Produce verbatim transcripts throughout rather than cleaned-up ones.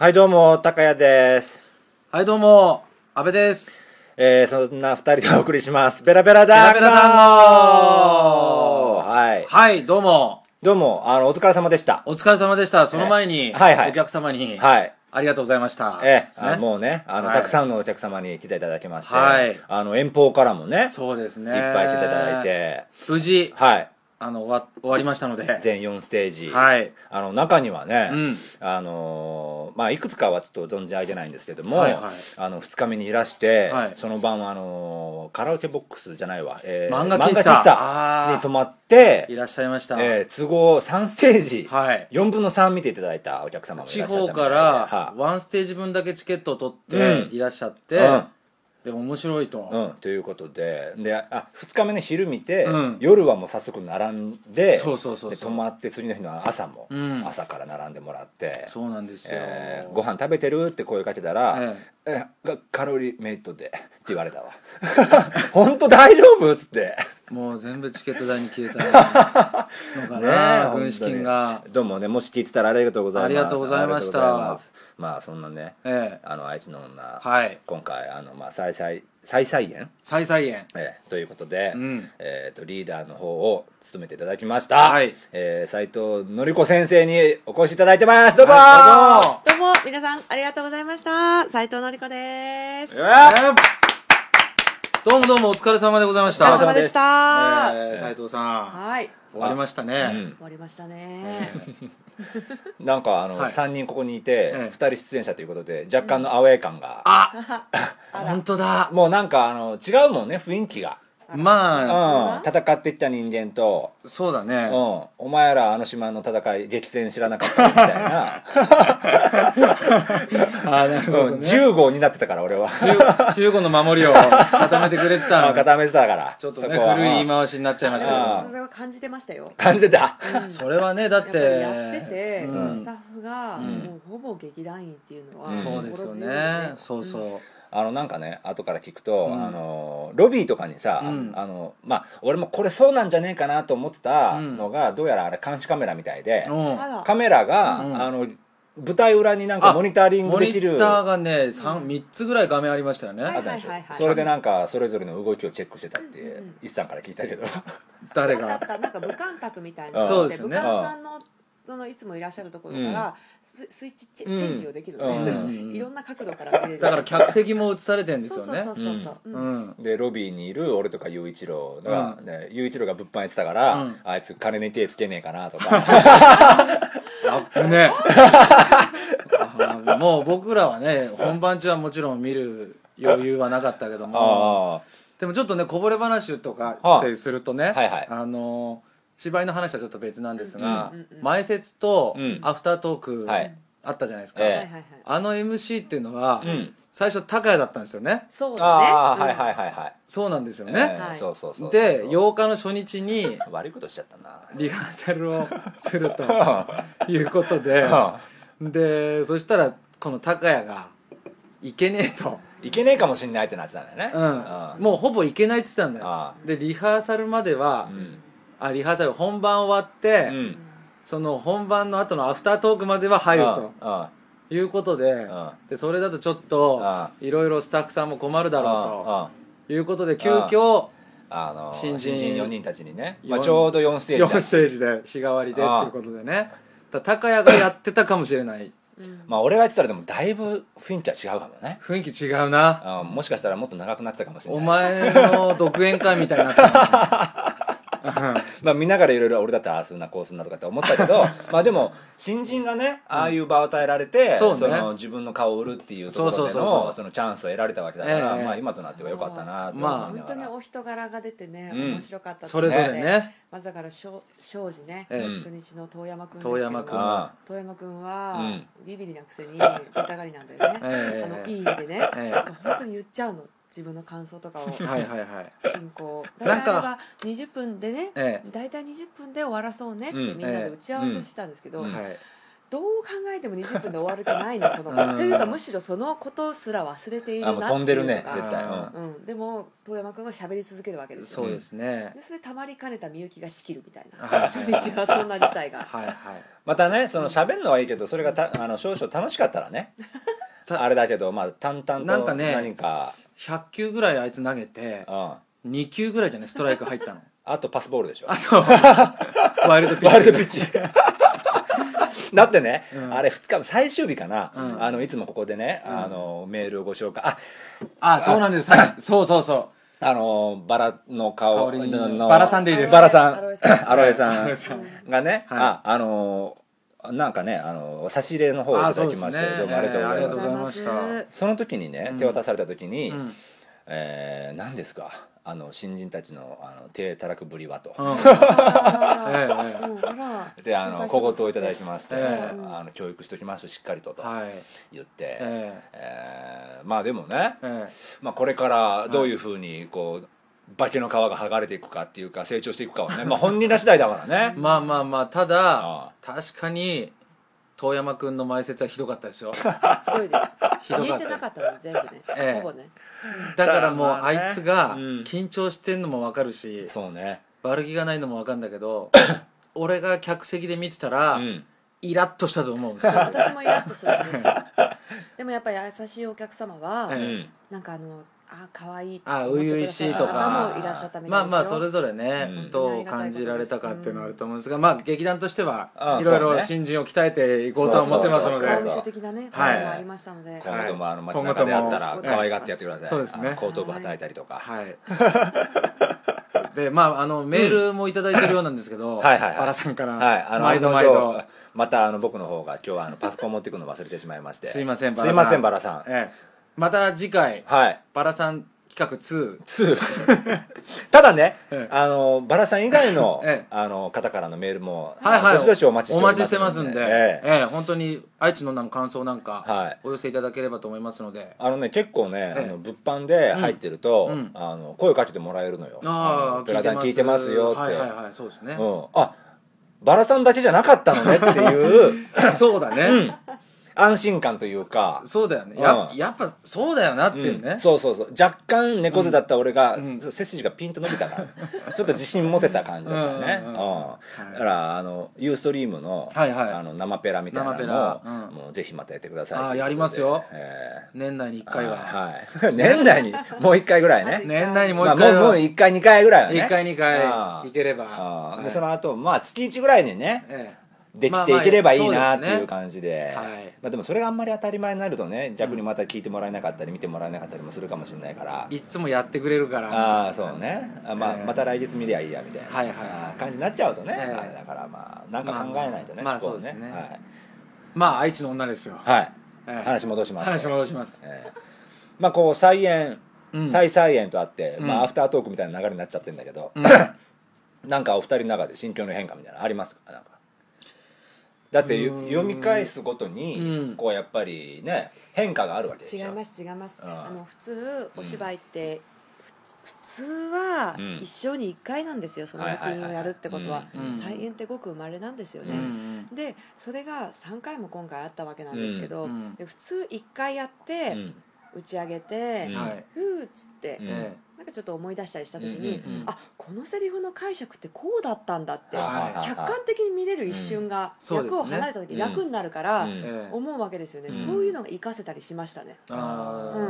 はいどうも高谷です。 はいどうも阿部です。 えー、そんなふたりでお送りしますベラベラ団子。 ベラベラ団子。 はいはいどうもどうもあのお疲れ様でした。 お疲れ様でした。その前に、 えーはいはい、 お客様に、 はい、 ありがとうございました。 えー、 ね、 あもうねあの、はい、たくさんのお客様に来ていただきまして、 はい、 あの遠方からもねそうですね、 いっぱい来ていただいて無事、 はいあの終わ、終わりましたので全よんステージ、 はい、 あの中にはね、 うん、 あのー、まあいくつかはちょっと存じ上げないんですけども、 はいはい、 あのふつかめにいらして、はい、その晩はあのー、カラオケボックスじゃないわ、えー、漫画喫茶に泊まっていらっしゃいました、 えー、都合さんステージ、 はい、 よんぶんのさん見ていただいたお客様もいらっしゃったみたいで、 地方からいちステージ分だけチケットを取っていらっしゃって、うんうん、でも面白いと、 うん、ということで、であふつかめの昼見て、うん、夜はもう早速並んで、 そうそうそうそう、で泊まって次の日の朝も、うん、朝から並んでもらって、 そうなんですよ、 えー、ご飯食べてるって声かけたら、えええカロリーメイトでって言われたわ本当大丈夫っつって、もう全部チケット代に消えたのかな、ね、軍資金が。 どうもね、もし聞いてたらありがとうございます。 ありがとうございました。 まあそんなね、 ええ、 あの愛知の女、 はい、 今回あのまあ再々再々園再々園、 えー、ということで、うん、えー、とリーダーの方を務めていただきました、 はい、 えー、斉藤典子先生にお越しいただいてます。どうぞ、 はい、どうもどうも皆さんありがとうございました。斉藤典子です。えー、 どうもどうもお疲れ様でございました。 お疲れ様でした。 えー、斉藤さん、 はい、 終わりましたね、 うん、終わりましたねなんかあの、はい、さんにんここにいて、ええ、ふたり出演者ということで若干のアウェー感が、 うん、あ本当だ、 もうなんかあの違うもんね、雰囲気が。まあ、うん、戦ってきた人間と、 そうだね、 うん、お前らあの島の戦い激戦知らなかったみたいなあ、なるほどね、うん、じゅうごうになってたから俺はじゅうごの守りを固めてくれてた固めてたからちょっとね古い言い回しになっちゃいましたけど、 それは感じてましたよ。 感じてた、 うん、それはね、だってやってて、うん、スタッフが、うん、もうほぼ劇団員っていうのは、うん、 そうですよね、そうそう、うん、 あのなんかね後から聞くと、うん、あのロビーとかにさ、うん、あのまあ俺もこれそうなんじゃねえかなと思ってたのが、うん、どうやらあれ監視カメラみたいで、うん、カメラが、うん、あの舞台裏になんかモニタリングできるモニターがね 3, 3つぐらい画面ありましたよね、はいはいはいはい、それでなんかそれぞれの動きをチェックしてたって一さんから聞いたけど誰がなんか武漢卓みたいなので、武漢さんのそのいつもいらっしゃるところから、うん、ス, スイッチチェンジをできるので、うん、いろんな角度から見れる。 だから客席も映されてるんですよね。 そうそうそうそう、 うんうん、でロビーにいる俺とか雄一郎が、うんね、雄一郎が物販やってたから、うん、あいつ金に手つけねえかなとかあっねもう僕らはね本番中はもちろん見る余裕はなかったけどもでもちょっとねこぼれ話とかってするとね、はいはい、あの芝居の話はちょっと別なんですが、うん、前説とアフタートークあったじゃないですか、はい、あの エムシー っていうのは、うん、最初高谷だったんですよね。 そうだね、 あ、うん、はいはいはいはい、 そうなんですよね、 えー、そうそうそうそうでようかの初日に悪いことしちゃったなリハーサルをするということででそしたらこの高谷がいけねえといけねえかもしんないってなってたんだよね、 うんうん、もうほぼいけないって言ってたんだよ。でリハーサルまでは、うん、あリハーサル本番終わって、うん、その本番の後のアフタートークまでは入ると、うん、いうことで、うん、でそれだとちょっといろいろスタッフさんも困るだろうということで急遽あの新人よにんたちにね、まあ、ちょうどよんステージよんステージで日替わりでっていうことでね、だ高谷がやってたかもしれないうん、まあ俺がやってたらでもだいぶ雰囲気は違うかもね。 雰囲気違うな、 うん、もしかしたらもっと長くなってたかもしれない。 お前の独演会みたいになってたまあ見ながらいろいろ俺だったらああすんなこうすんなとかって思ったけどまあでも新人がねああいう場を与えられて、うん、その自分の顔を売るっていうところでのそのチャンスを得られたわけだから、えー、まあ今となっては良かったなと思いながら、まあ、 本当にお人柄が出てね、うん、面白かったそれぞれね。 まずだから庄司ね、 えー、 初日の遠山くんですけど遠山くん遠山くんは、うん、ビビリなくせに出たがりなんだよね、えー、あのいい意味でね、えー、本当に言っちゃうの自分の感想とかをはいはい、はい、進行大体はにじゅっぷんでね、ええ、大体にじゅっぷんで終わらそうねってみんなで打ち合わせしてたんですけど、うんうん、 どう考えてもにじゅっぷんで終わる気ないなこの子というかむしろそのことすら忘れているなっていうのが飛んでるね絶対、 うんうん、でも遠山君は喋り続けるわけですよ、 そうですね。 でそれでたまりかねたみゆきが仕切るみたいな、はい、初日はそんな事態がはい、はい、 またねその喋るのはいいけどそれがたあの少々楽しかったらねあれだけど、まあ、淡々となんかね何かひゃっきゅうぐらいあいつ投げて、うん、にきゅうぐらいじゃねストライク入ったのあとパスボールでしょ。 あとワイルドピッチワイルドピッチだってね、うん、あれふつか最終日かな、うん、あのいつもここでね、うん、あのメールをご紹介ああそうなんですそうそうそうあのバラの香りのバラさんでいいですバラさんアロエさんがね、はい、ああのなんかねあの差し入れの方をいただきまして、ね、どうもありがとうございました、えー、その時にね手渡された時に、うんえー、何ですかあの新人たちのあの手たらくぶりはと、うん、であの小言をいただきまして、えー、あの教育しておきますしっかりとと言って、はいえーえー、まあでもね、えーまあ、これからどういうふうにこう化けの皮が剥がれていくかっていうか成長していくかはね、まあ、本人ら次第だからねまあまあまあただああ確かに遠山くんの前説はひどかったですよひどいですひどかった言えてなかったの全部ね、ええ、ほぼねだからもうあいつが緊張してんのも分かるし、 うん、そうね悪気がないのも分かるんだけど俺が客席で見てたら、うん、イラッとしたと思う私もイラッとするんですでもやっぱり優しいお客様は、うん、なんかあのあ可愛いってあ初々しいとかもいらっしゃったみたいですよ。 まあまあそれぞれね、うん、どう感じられたかっていうのはあると思うんですが、まあ劇団としてはいろいろ新人を鍛えていこうとは思ってますのでお店的なねこともありましたので、 今後ともあの街中であったら可愛がってやってください。 そうですね後頭部叩いたりとかはいでまああのメールもいただいてるようなんですけどバラさんから毎度毎度またあの僕の方が今日はあのパソコン持ってくるの忘れてしまいましてすいませんバラさんすいませんバラさん、 ええまた次回、はい、バラさん企画ツーツー ただね、ええ、あのバラさん以外の、ええ、あの方からのメールも、 はいはい、 どしどしお待ちしておりますお待ちしてますんで、ええええ、本当に愛知のなん感想なんか、はい、お寄せいただければと思いますのであのね結構ね、ええ、あの物販で入ってると、うん、あの声をかけてもらえるのよああペラダン聞いてますよってはいはいはいそうですね、 うん、あバラさんだけじゃなかったのねっていうそうだね、うん安心感というかそうだよね や,、うん、やっぱそうだよなっていうね、 うん、そうそうそう若干猫背だった俺が、うん、背筋がピンと伸びたからちょっと自信持てた感じだったねだからあのユーストリームの、はいはい、あの生ペラみたいなのも、うん、もうぜひまたやってくださいあやりますよ、えー、年内にいっかいは、 はい、年内にもういっかいぐらいね年内にもういっかいは、 まあ、もういっかいにかいぐらいはねいっかいにかいいければ、 はい、でその後まあ月いちぐらいにね、ええできていければいいなっていう感じで、まあまあねはいまあ、でもそれがあんまり当たり前になるとね逆にまた聞いてもらえなかったり見てもらえなかったりもするかもしれないからいつもやってくれるからああそうねあ、まあ、また来月見りゃいいやみたいな、はいはい、感じになっちゃうとね、えー、あれだからまあなんか考えないとね、まあ、思考ね、まあ、ね、はい、 まあ愛知の女ですよはい、えー、話戻します話戻します、 えー、まあこう再演、うん、再再演とあって、うん、まあアフタートークみたいな流れになっちゃってるんだけど、うん、なんかお二人の中で心境の変化みたいなのありますかなんかだって読み返すごとにこうやっぱりね変化があるわけでしょ。 違います違います、うん、あの普通お芝居って、うん、普通は一生にいっかいなんですよ、その作品をやるってことは再演ってごく生まれなんですよね、うん、でそれがさんかいも今回あったわけなんですけど、うん、で普通いっかいやって、うん、打ち上げて、うん、ふーっつって、うん、なんかちょっと思い出したりした時に、うんうんうん、あこのセリフの解釈ってこうだったんだって客観的に見れる一瞬が、うん、役を離れた時に楽になるから思うわけですよね、うん、そういうのが活かせたりしましたね、 うん、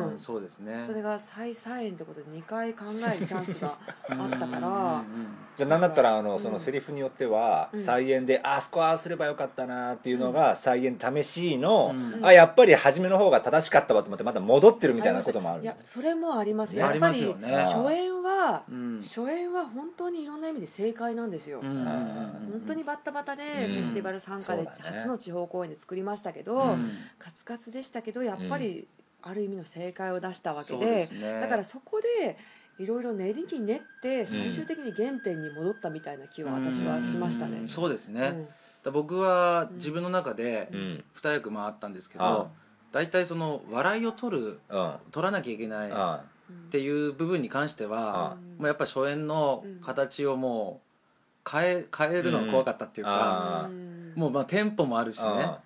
うん、そうですね。 それが再再演ってことでにかい考えるチャンスがあったからじゃあ何だったらあのそのセリフによっては再演で、うん、あそこああすればよかったなっていうのが再演試しの、うん、あやっぱり初めの方が正しかったわと思ってまた戻ってるみたいなこともある。 いやそれもあります、ね、やっぱり初演は、うん、初演は本当にいろんな意味で正解なんですよ、うん、本当にバッタバタでフェスティバル参加で初の地方公演で作りましたけど、うん、カツカツでしたけどやっぱりある意味の正解を出したわけ で,、うんね、だからそこでいろいろ練りに練って最終的に原点に戻ったみたいな気は私はしましたね、 うん、そうですね、うん、だ僕は自分の中でに役回ったんですけど、だいたいその笑いを取る、うん、取らなきゃいけないっていう部分に関しては、うん、もうやっぱ初演の形をもう変え、変えるのが怖かったっていうか、うん、もうまあテンポもあるしね、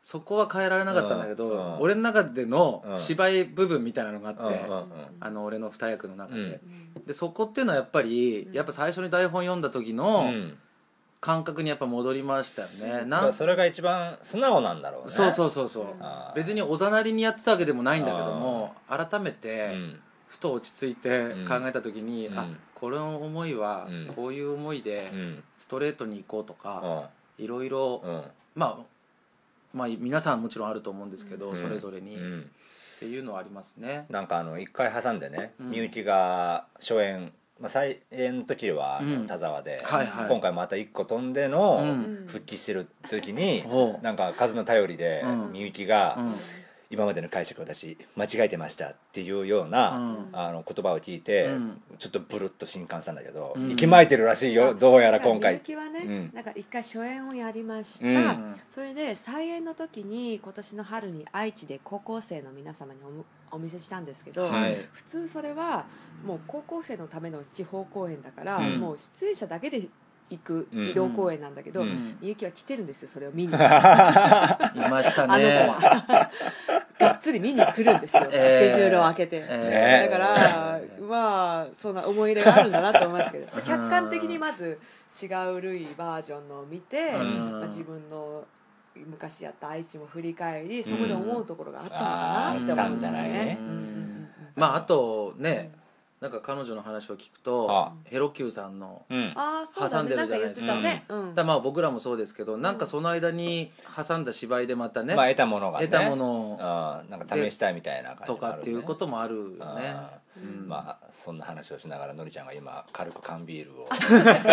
そこは変えられなかったんだけど、うん、俺の中での芝居部分みたいなのがあって、うん、あの俺の二役の中で、うん、でそこっていうのはやっぱりやっぱ最初に台本読んだ時の感覚にやっぱ戻りましたよね、うん、 なんそれが一番素直なんだろうね。 そうそうそうそう、別におざなりにやってたわけでもないんだけども、改めてふと落ち着いて考えた時に、うん、あこれの思いはこういう思いでストレートに行こうとか、いろいろまあまあ、皆さんもちろんあると思うんですけど、うん、それぞれに、うん、っていうのはありますね。 なんかあの一回挟んでね、みゆきが初演、まあ、再演の時はあの田沢で、うんはいはい、今回また一個飛んでの復帰してる時に、うん、なんか数の頼りでみゆきが、うん今までの解釈を私間違えてましたっていうような、うん、あの言葉を聞いて、うん、ちょっとブルッと震撼したんだけど、うん、息巻いてるらしいよ、どうやら今回。 みゆきはね、うん、なんか一回初演をやりました、うん、それで再演の時に今年の春に愛知で高校生の皆様にお, お見せしたんですけど、はい、普通それはもう高校生のための地方公演だから、うん、もう出演者だけで行く移動公演なんだけど、みゆきは来てるんですよ、それを見に。いましたね。 あの子はがっつり見に来るんですよ、えー、スケジュールを空けて、えー、だからまあそんな思い入れがあるんだなと思いますけど、客観的にまず違うルイバージョンのを見て、まあ、自分の昔やった愛知も振り返り、そこで思うところがあったのかなって思うんですよね。 まああとね、なんか彼女の話を聞くと、ああヘロキューさんの挟んでるじゃないですか。だまあ僕らもそうですけど、なんかその間に挟んだ芝居でまたね、 まあ、得たものがね、 得たものをなんか試したいみたいな感じ、ね、 とかっていうこともあるよね。 うん、まあそんな話をしながらのりちゃんが今軽く缶ビールをもうね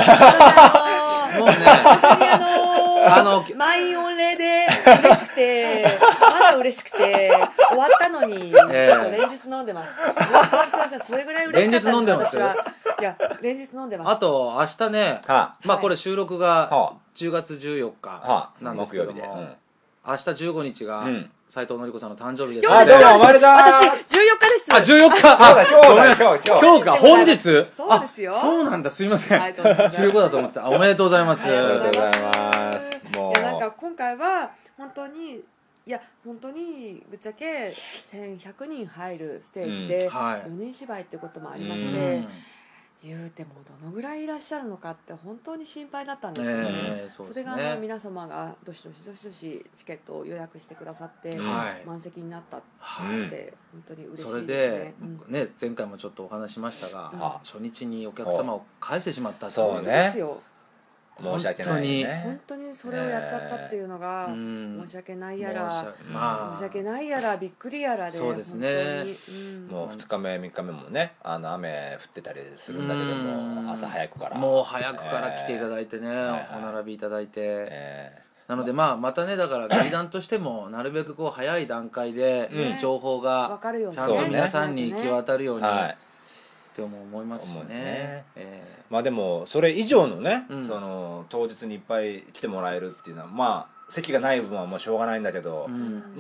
あの満員御礼で嬉しくてまだ嬉しくて終わったのにちょっと連日飲んでます、えー、すいません、それぐらい嬉しかったです。 連日飲んでます。 私はいや連日飲んでます。 あと明日ね、はあ、まあこれ収録がじゅうがつじゅうよっかなんですけども、はあ、うん、明日じゅうごにちが、うん斉藤のり子さんの誕生日です。 今日です。今日です。私じゅうよっかです。 あ、じゅうよっか。あ、今日だ今日今日今日か本日。 そうですよ。 そうなんだ。すみません。じゅうごだと思ってた。おめでとうございます。 ありがとうございます。 もういやなんか今回は本当にいや本当にぶっちゃけせんひゃくにん入るステージでよにん芝居ってこともありまして。言うてもどのぐらいいらっしゃるのかって本当に心配だったんですよね、えー そ, ねそれがあの皆様がどしどしどしどしチケットを予約してくださって、はい、満席になったって、はい、本当に嬉しいですね。それで、 うん、ね前回もちょっとお話しましたが、うん、初日にお客様を返してしまったっていうことですよ。 申し訳ないね。 本当にそれをやっちゃったっていうのが、えー、申し訳ないやら、まあ、申し訳ないやらびっくりやらで、 そうですね、 うん、 もうふつかめみっかめもね、あの雨降ってたりするんだけども、朝早くからもう早くから来ていただいてね、えー、お並びいただいて、えー、なのでまあまたね、だから劇団としてもなるべくこう早い段階で情報がちゃんと皆さんに行き渡るように、はいって思いますしね、ねえー、まあでもそれ以上のね、うん、その当日にいっぱい来てもらえるっていうのはまあ席がない部分はもうしょうがないんだけど、うん、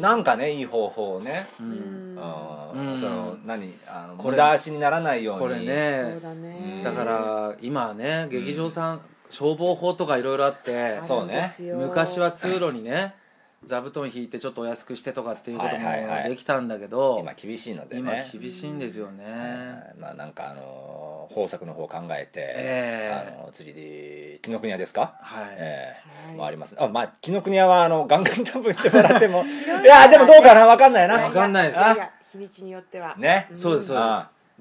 なんかねいい方法をね、うん、その何あの無駄足にならないように、 これね、そうだね、だから今ね劇場さん、うん、消防法とかいろいろあって、 そうね、 昔は通路にね座布団引いてちょっとお安くしてとかっていうこともできたんだけど、 はいはいはい、今厳しいのでね、 今厳しいんですよね、 うん、まあなんかあの方策の方を考えて、えー、あの次で紀ノ国屋ですか、はい、えー、もあります。あ、まあ紀ノ国屋はあのガンガン多分行ってもらってもいやでもどうかな、分かんないな、 分かんないです、 日にちによってはね、 うん、そうですそうです、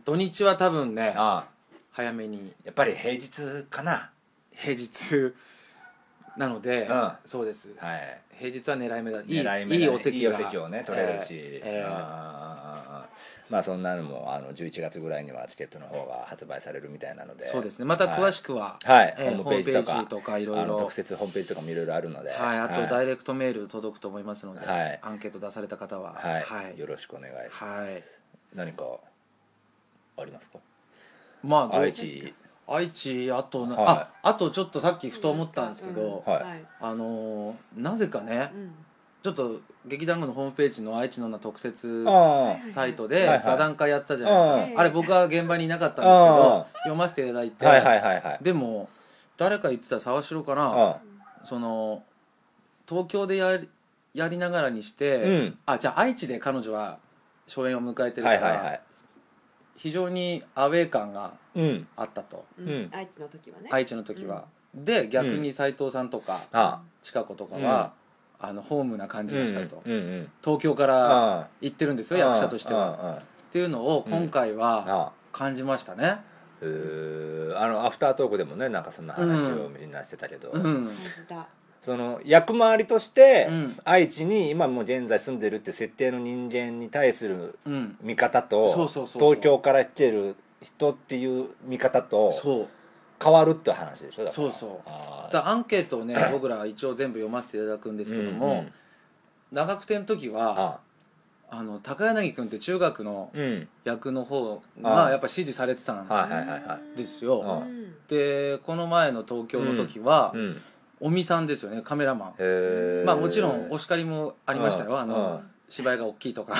土日は多分ね早めに、 やっぱり平日かな、 平日なので、うん、そうです、はい、平日は狙い目だ、いい、狙い目いいお席が、いいお席をね取れるし、えーえー、あまあそんなのもあのじゅういちがつぐらいにはチケットの方が発売されるみたいなので、 そうですね、また詳しくは、 はいえー、ホームページとかいろいろ特設ホームページとかもいろいろあるので、 はい、あとダイレクトメール届くと思いますので、はい、アンケート出された方は、 はいはい、よろしくお願いします、はい、何かありますか。 まあ愛知愛知あと、はい、あ, あとちょっとさっきふと思ったんですけど、うんうん、あのー、なぜかね、うん、ちょっと劇団のホームページの愛知の特設サイトで座談会やったじゃないですか、あれ僕は現場にいなかったんですけど読ませていただいて、はいはいはいはい、でも誰か言ってた沢城かな、その東京でややりながらにして、うん、あじゃあ愛知で彼女は初演を迎えてるから、はいはいはい、非常にアウェー感があったと、 うんうん、愛知の時はね愛知の時は、うん、で逆に斉藤さんとか、うん、近子とかは、うん、あのホームな感じがしたと、うんうんうん、東京から行ってるんですよ役者としてはっていうのを今回は感じましたね、 うん、あのアフタートークでもねなんかそんな話をみんなしてたけど、うんうん、感じたその役回りとして愛知に今もう現在住んでるって設定の人間に対する見方と東京から来てる人っていう見方と変わるって話でしょ。だからそうそうだアンケートをね僕ら一応全部読ませていただくんですけども、うんうん、長久手の時はあの高柳君って中学の役の方がやっぱ支持されてたんですよ。でこの前の東京の時は、うんうん尾身さんですよねカメラマン。まあもちろんお叱りもありましたよ。あの芝居が大きいとか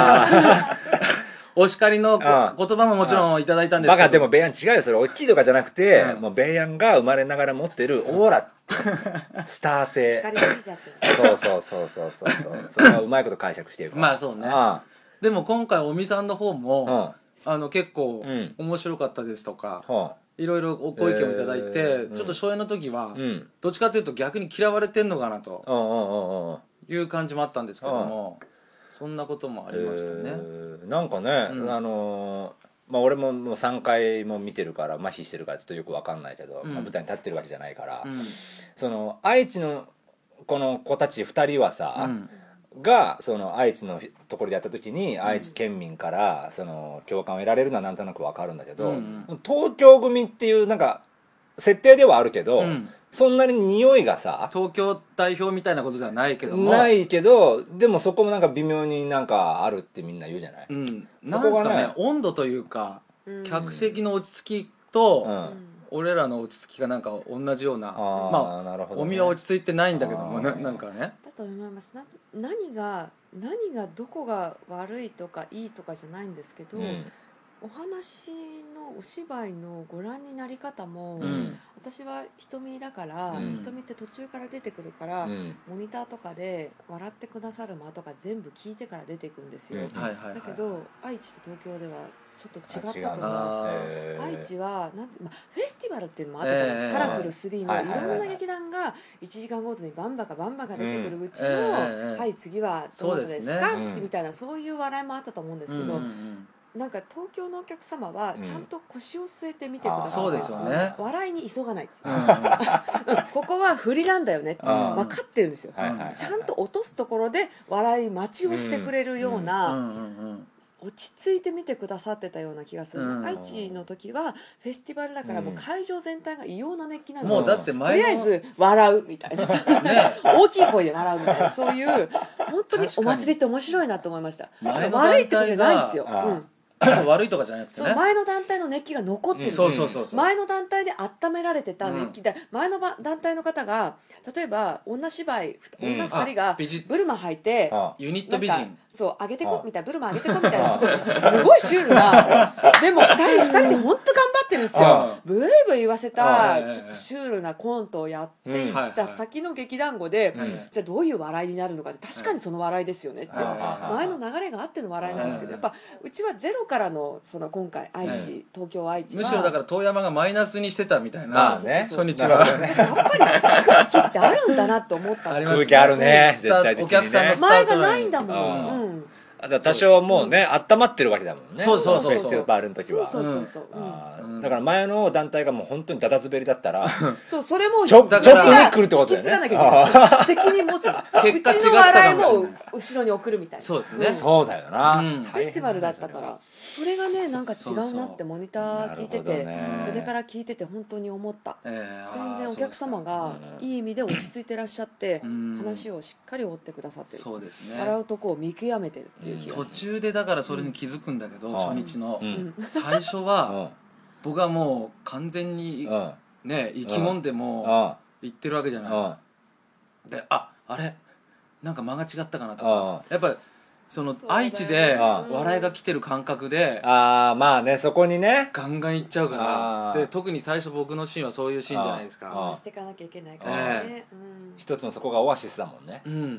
お叱りの言葉ももちろんいただいたんですけど、 バカでもベイヤン違うよそれ大きいとかじゃなくて、うん、もうベイヤンが生まれながら持ってるオーラスター性そうそうそうそうそうそうそれはうまいこと解釈してるからまあそうねああでも今回尾身さんの方も、うん、あの結構面白かったですとか、うんいろいろご意見をいただいて、えー、ちょっと初演の時は、うん、どっちかというと逆に嫌われてんのかなという感じもあったんですけども、そんなこともありましたね、 えー、なんかね、うん、あのーまあ、俺ももうさんかいも見てるから麻痺してるからちょっとよく分かんないけど、うんまあ、舞台に立ってるわけじゃないから、うん、その愛知のこの子たちふたりはさ、うんがその愛知のところでやった時に愛知県民からその共感を得られるのはなんとなく分かるんだけど、うんうん、東京組っていうなんか設定ではあるけど、うん、そんなに匂いがさ東京代表みたいなことではないけどもないけどでもそこもなんか微妙になんかあるってみんな言うじゃない、うん、 そこが ね, なんですかね温度というか、うん、客席の落ち着きと、うん俺らの落ち着きがなんか同じようなあまあなるほど、ね、おみは落ち着いてないんだけどもななんかねだと思いますな何が何がどこが悪いとかいいとかじゃないんですけど、うん、お話のお芝居のご覧になり方も、うん、私は瞳だから、うん、瞳って途中から出てくるから、うん、モニターとかで笑ってくださる間とか全部聞いてから出てくるんですよ、うんはいはいはい、だけど愛知と東京ではちょっと違ったと思うんですよ。愛知はなんて、まあ、フェスティバルっていうのもあったと思うんです、えー、カラフルスリーのいろんな劇団がいちじかんごとにバンバカバンバカ出てくるうちの、うんえー、はい次はどなたですか、ね、みたいなそういう笑いもあったと思うんですけど、うんうんうんなんか東京のお客様はちゃんと腰を据えて見てくださってるんですよ、ね、笑いに急がないっていう、うん、ここは振りなんだよねって分かってるんですよ、はいはいはいはい、ちゃんと落とすところで笑い待ちをしてくれるような、うんうんうんうん落ち着いて見てくださってたような気がする、うん、愛知の時はフェスティバルだからもう会場全体が異様な熱気なんですよ、もうだって前のとりあえず笑うみたいな、ね、大きい声で笑うみたいなそういう本当にお祭りって面白いなと思いました。悪いってことじゃないんですよ、うん悪いとかじゃなくてねそう前の団体の熱気が残ってる、うん、そうそうそうそう前の団体で温められてた熱気で、うん、前の団体の方が例えば女芝居女ふたりがブルマ履いて、 うん、ユニット美人そう上げてこみたいなブルマ上げてこみたいなすごいすごいシュールなでもふたりふたりで本当頑張ってるんですよブイブイ言わせたちょっとシュールなコントをやっていった先の劇団語で、うん、じゃあどういう笑いになるのかって確かにその笑いですよねって前の流れがあっての笑いなんですけどやっぱうちはゼロからのその今回愛知、東京愛知はむしろだから遠山がマイナスにしてたみたいな、まあね、初日はやっぱり空気ってあるんだなと思った空気あるね絶対的にねお客さんのスタートライン前がないんだもん、うん多少もうね、うん、温まってるわけだもんねそうそうそうそうフェスティバルの時はそうそうそう、うん、だから前の団体がもう本当にダダ滑りだったらそうそれもちょっとに来るってことだよね引き継がなきゃいけない責任持つ結果うちの笑いも後ろに送るみたいなそうですね、うん、 そうだよな、うん、 フェスティバルだったからそれがねなんか違うなってモニター聞いてて そ, それから聞いてて本当に思った、えー、全然お客様がいい意味で落ち着いてらっしゃって、うん、話をしっかり追ってくださってるそうですね笑うとこを見極めてるっていう気が途中でだからそれに気づくんだけど、うん、初日の、うん、最初は、うん、僕はもう完全に、うん、ね意気込んでも言ってるわけじゃない、うん、でああれなんか間が違ったかなとかやっぱりその愛知で笑いが来てる感覚でああまあねそこにねガンガンいっちゃうからで特に最初僕のシーンはそういうシーンじゃないですか回していかなきゃいけないからね、 えーうん、一つのそこがオアシスだもんね、 うん、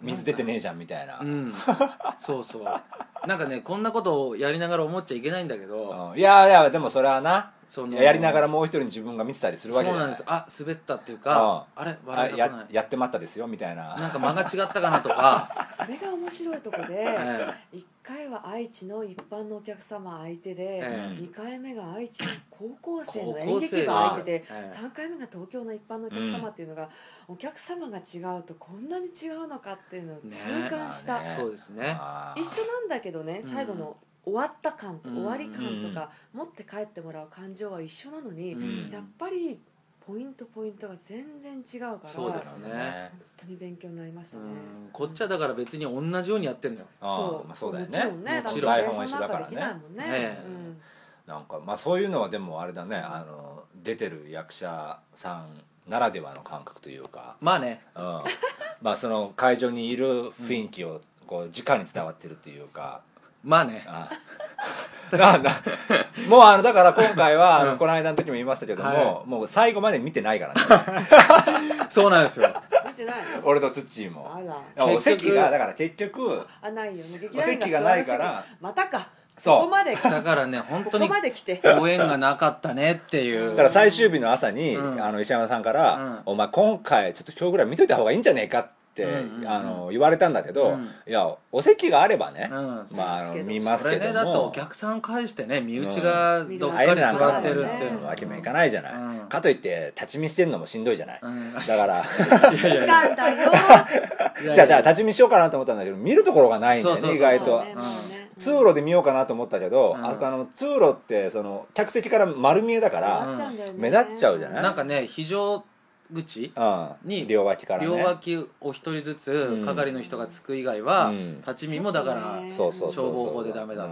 水出てねえじゃんみたいな、 うん、そうそうなんかねこんなことをやりながら思っちゃいけないんだけど、 うん、いやいやでもそれはなそのやりながらもう一人に自分が見てたりするわけじゃない。 そうなんです。あ滑ったっていうか、うん、あれ笑いが来ないや, やってまったですよみたいな、 なんか間が違ったかなとかそれが面白いとこで、ええ、いっかいは愛知の一般のお客様相手で、ええ、にかいめが愛知の高校生の演劇が相手で、ええ、さんかいめが東京の一般のお客様っていうのが、うん、お客様が違うとこんなに違うのかっていうのを痛感した、 ねね、そうですね。 一緒なんだけどね、最後の終わった感と終わり感とか、うん、持って帰ってもらう感情は一緒なのに、うん、やっぱりポイントポイントが全然違うから、 そうですね、 本当に勉強になりましたね。 こっちはだから別に同じようにやってるのよ。 そう、 まあ、そうだよね、 もちろんね、 もちろん台本は一緒だからね、 できないもんね、 ね、うん、なんかまあそういうのはでもあれだね、あの出てる役者さんならではの感覚というか、 まあね、 うん、まあその会場にいる雰囲気をこう直に伝わってるっていうか、 まあね、 あなんだもうあのだから今回はあのこの間の時も言いましたけども、はい、もう最後まで見てないからねそうなんですよ見てない俺とツッチーも。 あらお席がだから結局あないよね、劇団員が座る席がないからまたかそこまでだからね本当にここまで来てご縁がなかったねっていうだから最終日の朝に、うん、あの石山さんから、うん、お前今回ちょっと今日ぐらい見といた方がいいんじゃねえかって、うんうん、あの言われたんだけど、うん、いやお席があればね、うん、まあ、あの見ますけども、それねだってお客さん返してね身内がどっかに座ってるっていうのはわけもいかないじゃない、うん、かといって立ち見してるのもしんどいじゃない、うん、だから時間だよじゃあじゃあ立ち見しようかなと思ったんだけど見るところがないんだよね、意外と、ね、通路で見ようかなと思ったけど、うん、あそこあの通路ってその客席から丸見えだから、うん、目立っちゃうじゃない。 なんかね非常口に両脇からね両脇お一人ずつ係の人がつく以外は、うん、立ち見もだから消防法でダメだ、うん、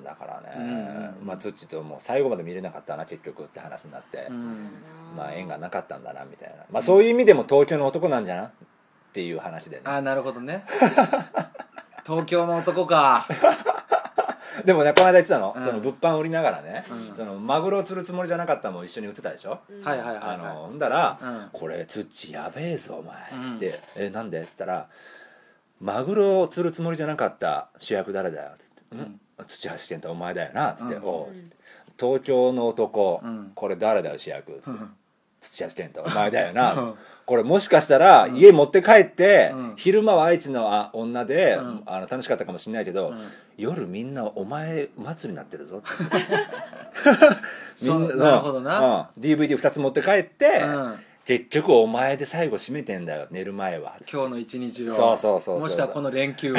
だからね、うん、まあツッチともう最後まで見れなかったな結局って話になって、うん、まあ縁がなかったんだなみたいな、まあそういう意味でも東京の男なんじゃなっていう話でね。 ああなるほどね東京の男かでもねこの間言ってたの、うん、その物販売りながらね、うん、そのマグロを釣るつもりじゃなかったのも一緒に売ってたでしょ、うん、はいはいはい、はい、あのほんだら、うん、これツッチやべえぞお前つって、うん、えなんでっつったらマグロを釣るつもりじゃなかった主役誰だよつって、うん、土橋健太お前だよなつって、うん、おうつって東京の男、うん、これ誰だよ主役つって、うん、土橋健太お前だよな、うんこれもしかしたら家持って帰って、うん、昼間は愛知のあ女で、うん、あの楽しかったかもしれないけど、うん、夜みんなお前祭りになってるぞみんななるほどな、うん、ディーブイディーふた つ持って帰って、うん、結局お前で最後締めてんだよ寝る前は今日の一日をそうそうそうそうもしくはこの連休を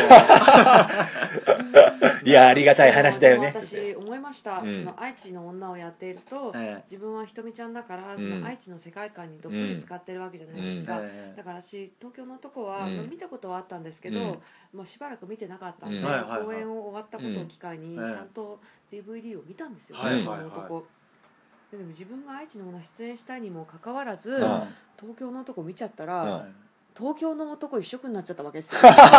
いやありがたい話だよね。 私思いました、うん、その愛知の女をやっていると、ええ、自分はひとみちゃんだからその愛知の世界観にどっぷり使ってるわけじゃないですか、うん、だからし東京の男は、うん、見たことはあったんですけど、うん、もうしばらく見てなかったんで、うん、公演を終わったことを機会にちゃんと ディーブイディー を見たんですよ、 はいはいはい、 の男でも自分が愛知の女出演したにもかかわらず、うん、東京の男見ちゃったら、うん、東京の男一色になっちゃったわけですよ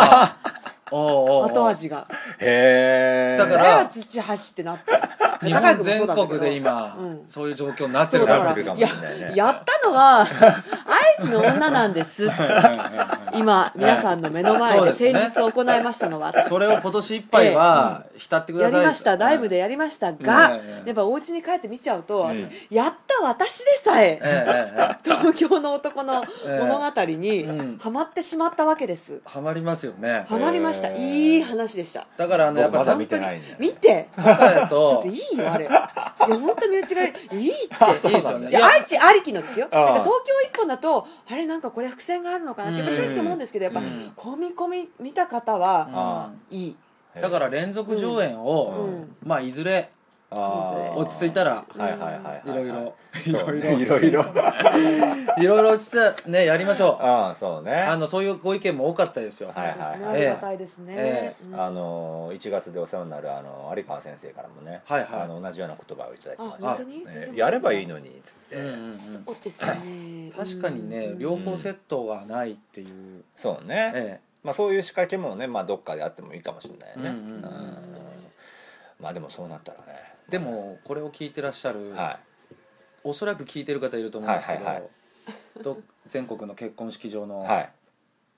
後味がへえだから土橋ってなって日本全国で今、うん、そういう状況になってるかもしれないね。やったのは愛知の女なんです今皆さんの目の前で先日行いましたのはそ, それを今年いっぱいは浸ってください、 やりましたライブでやりましたが、うん、やっぱお家に帰って見ちゃうと、うん、やった私でさえ、えー、東京の男の物語にハマってしまったわけです。 ハマりますよね。 ハマりました。いい話でした。 だからあのやっぱまだ見てないんだよ、ね、 見てちょっといいよあれいや本当身内がいいっていいですよね。いや愛知ありきのですよ。なんか東京一本だとあれなんかこれ伏線があるのかなってやっぱ正直思うんですけどやっぱ込み込み見た方はいい。 だから連続上演を、うん、まあいずれ落ち着いたらいろいろいろいろいろいろいろいろ落ち着いてねやりましょう。 ああそうね。 あのそういうご意見も多かったですよ。 はいはいはい。ありがたいですね。 あのいちがつでお世話になるあの有川先生からもね、はいはい、あの同じような言葉をいただきました。 本当に、 ね、やればいいのにっつって。 そうですね。 確かにね両方セットがないっていう。 そうね。ええ、まあそういう仕掛けもねまあどっかであってもいいかもしれないね。うんうんうん、まあでもそうなったらね。 でもこれを聞いてらっしゃる、はい、おそらく聞いてる方いると思うんですけど、はいはいはい、全国の結婚式場の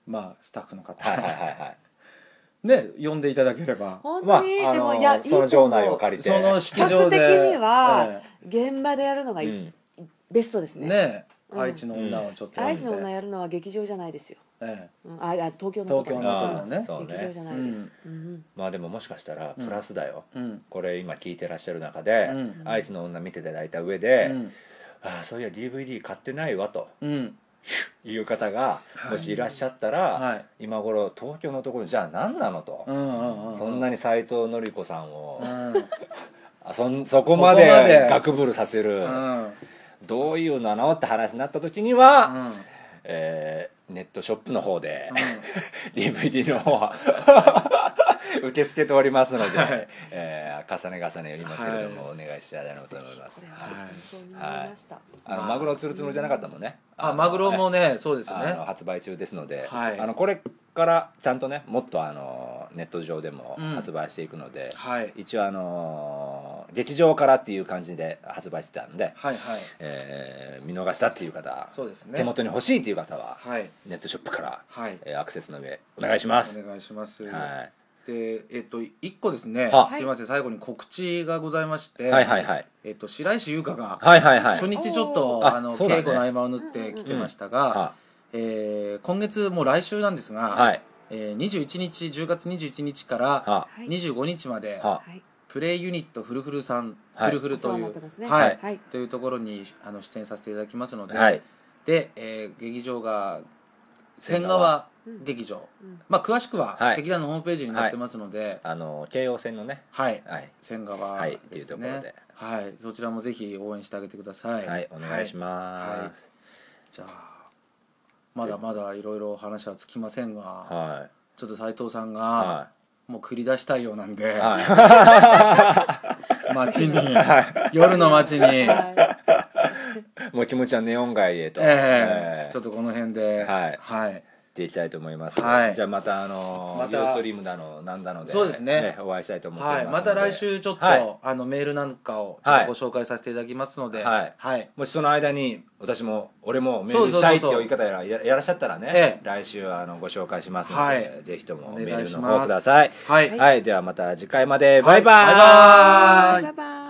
まあスタッフの方ね呼んでいただければ本当に、まあ、でもいやその場内を借りてその式場で的には現場でやるのが、うん、ベストですね。 ね愛知の女をちょっと愛知の女やるのは劇場じゃないですよ。ええ、あ東京の東京のね劇場じゃないです。 まあでももしかしたらプラスだよ。これ今聞いてらっしゃる中で愛知の女見ていただいた上で、ああそういや ディーブイディー 買ってないわという方がもしいらっしゃったら、今頃東京のところじゃあ何なのと、そんなに斉藤典子さんをそそこまでガクブルさせる。どういうなのって話になった時には、うんえー、ネットショップの方で、うん、ディーブイディー の方は受け付けておりますので、はいえー、重ね重ねやりますけれども、はい、お願いしたいなと思います。はい、あのマグロつるつるじゃなかったもんね。 あマグロもねそうですよね。 発売中ですので、はい、あのこれからちゃんとねもっとあのネット上でも発売していくので、うんはい、一応あの劇場からっていう感じで発売してたんで、はいはいえー、見逃したっていう方そうです、ね、手元に欲しいっていう方は、はい、ネットショップから、はいえー、アクセスの上お願いします。 お願いします。はいでえっといっこですねすいません最後に告知がございまして、はいはいはいえっと、白石優香が初日ちょっと、はいはいはい、あの稽古の合間を縫ってきてましたが、うんうんえー、今月もう来週なんですが、はいえー、にじゅういちにちじゅうがつにじゅういちにちからにじゅうごにちまで、はい、プレイユニットフルフルさん、はい、フルフルという、ねはいはい、というところにあの出演させていただきますので、はい、で、えー、劇場が仙川劇場、うん、まあ詳しくは劇団のホームページに載ってますので、はい、 あの京王線のねはい、はい、仙川ですね、はい、っていうところで、はい、そちらもぜひ応援してあげてください。 はいお願いします、はいはい、 じゃあまだまだいろいろ話はつきませんが、はい、ちょっと斉藤さんが、はい、もう繰り出したいようなんで、はい、街に、はい、夜の街に、はい、 もう気持ちはネオン街へと、 えーえー、ちょっとこの辺ではい、はいっていきたいと思います、はい、じゃあまたあのまたユーストリームだのなんだのでそうですね、 ねお会いしたいと思っていますので、 はい、また来週ちょっと、はい、あのメールなんかをちょっとご紹介させていただきますので、はいはい、もしその間に私も俺もメールしたいっていう言い方や ら, やらっしゃったらね、ええ、来週あのご紹介しますので、はい、ぜひともメールの方ください。はい、はい、ではまた次回までバイバイ、 はい、バイバイバイバイ。